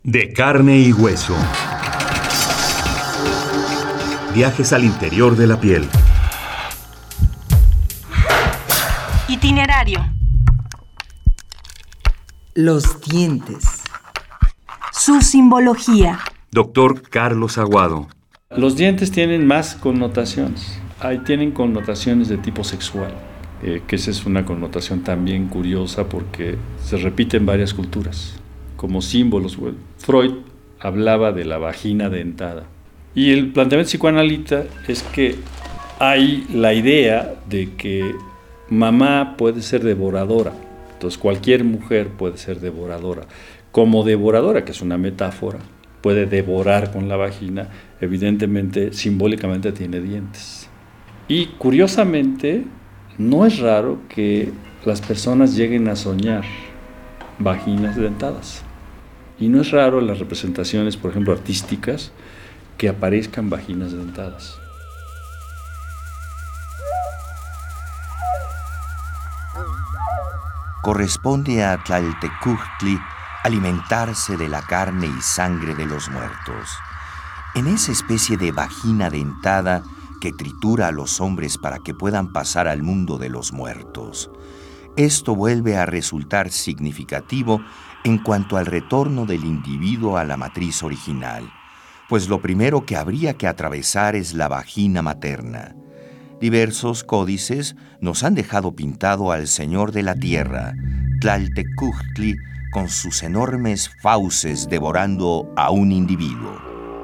De carne y hueso. Viajes al interior de la piel. Itinerario. Los dientes. Su simbología. Doctor Carlos Aguado. Los dientes tienen más connotaciones. Tienen connotaciones de tipo sexual, que esa es una connotación también curiosa porque se repite en varias culturas, como símbolos. Freud hablaba de la vagina dentada. Y el planteamiento psicoanalista es que hay la idea de que mamá puede ser devoradora. Entonces cualquier mujer puede ser devoradora. Como devoradora, que es una metáfora, puede devorar con la vagina, evidentemente, simbólicamente tiene dientes. Y curiosamente, no es raro que las personas lleguen a soñar vaginas dentadas. Y no es raro en las representaciones, por ejemplo, artísticas, que aparezcan vaginas dentadas. Corresponde a Tlaltecuhtli alimentarse de la carne y sangre de los muertos. En esa especie de vagina dentada que tritura a los hombres para que puedan pasar al mundo de los muertos. Esto vuelve a resultar significativo en cuanto al retorno del individuo a la matriz original, pues lo primero que habría que atravesar es la vagina materna. Diversos códices nos han dejado pintado al Señor de la Tierra, Tlaltecuhtli, con sus enormes fauces devorando a un individuo.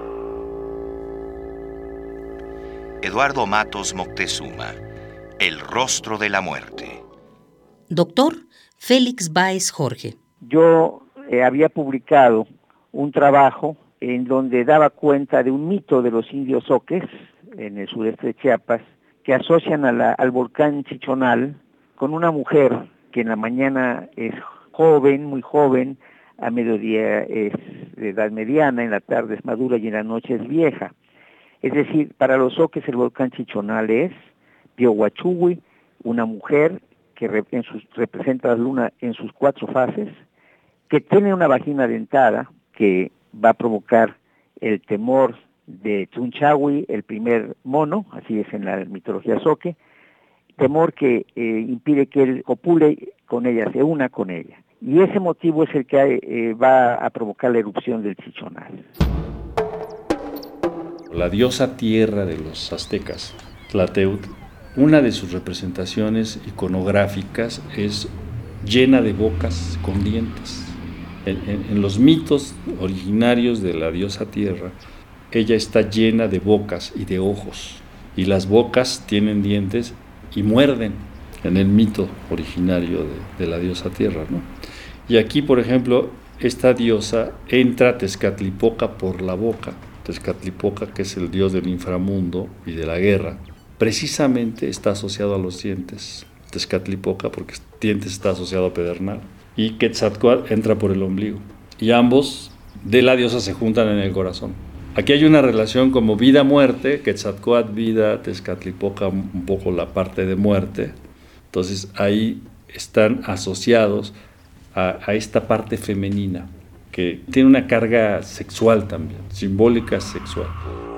Eduardo Matos Moctezuma, El rostro de la muerte. Doctor Félix Báez Jorge. Yo había publicado un trabajo en donde daba cuenta de un mito de los indios Zoques, en el sureste de Chiapas, que asocian al volcán Chichonal con una mujer que en la mañana es joven, muy joven, a mediodía es de edad mediana, en la tarde es madura y en la noche es vieja. Es decir, para los Zoques el volcán Chichonal es Piohuachugui, una mujer que representa a la luna en sus 4 fases, que tiene una vagina dentada que va a provocar el temor de Tunchawi, el primer mono, así es en la mitología Zoque, temor que impide que él copule con ella, se una con ella. Y ese motivo es el que va a provocar la erupción del Chichonal. La diosa tierra de los aztecas, Tlateutl, una de sus representaciones iconográficas es llena de bocas con dientes. En los mitos originarios de la diosa tierra, ella está llena de bocas y de ojos, y las bocas tienen dientes y muerden, en el mito originario de la diosa tierra, ¿no? Y aquí, por ejemplo, esta diosa entra a Tezcatlipoca por la boca. Tezcatlipoca, que es el dios del inframundo y de la guerra, precisamente está asociado a los dientes. Tezcatlipoca, porque dientes está asociado a Pedernal. Y Quetzalcóatl entra por el ombligo. Y ambos de la diosa se juntan en el corazón. Aquí hay una relación como vida-muerte, Quetzalcóatl vida, Tezcatlipoca un poco la parte de muerte. Entonces ahí están asociados a esta parte femenina, que tiene una carga sexual también, simbólica sexual.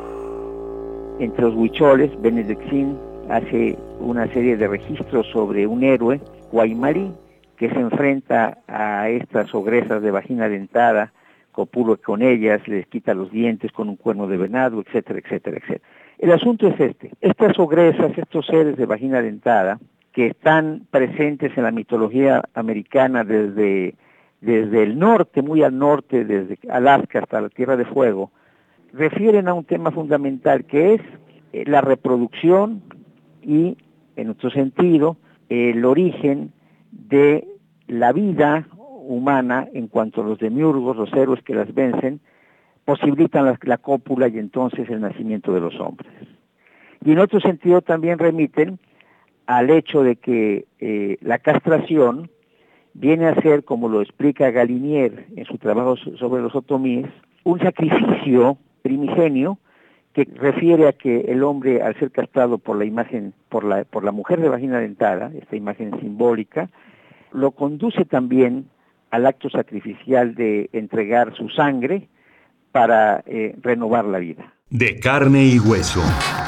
Entre los huicholes, Benedictín hace una serie de registros sobre un héroe, Guaymarí, que se enfrenta a estas ogresas de vagina dentada, copula con ellas, les quita los dientes con un cuerno de venado, etcétera, etcétera, etcétera. El asunto es estas ogresas, estos seres de vagina dentada, que están presentes en la mitología americana desde el norte, muy al norte, desde Alaska hasta la Tierra de Fuego, refieren a un tema fundamental que es la reproducción y, en otro sentido, el origen de la vida humana en cuanto a los demiurgos, los héroes que las vencen, posibilitan la cópula y entonces el nacimiento de los hombres. Y en otro sentido también remiten al hecho de que la castración viene a ser, como lo explica Galinier en su trabajo sobre los otomíes, un sacrificio primigenio que refiere a que el hombre, al ser castrado por la imagen, por la mujer de vagina dentada, esta imagen simbólica, lo conduce también al acto sacrificial de entregar su sangre para renovar la vida. De carne y hueso.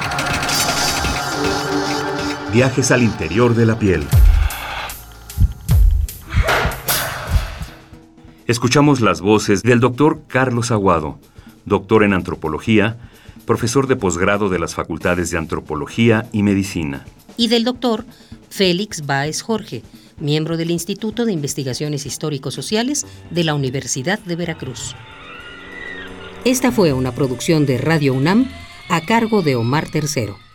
Viajes al interior de la piel. Escuchamos las voces del doctor Carlos Aguado, doctor en antropología, profesor de posgrado de las facultades de antropología y medicina. Y del doctor Félix Báez Jorge, miembro del Instituto de Investigaciones Histórico-Sociales de la Universidad de Veracruz. Esta fue una producción de Radio UNAM a cargo de Omar Tercero.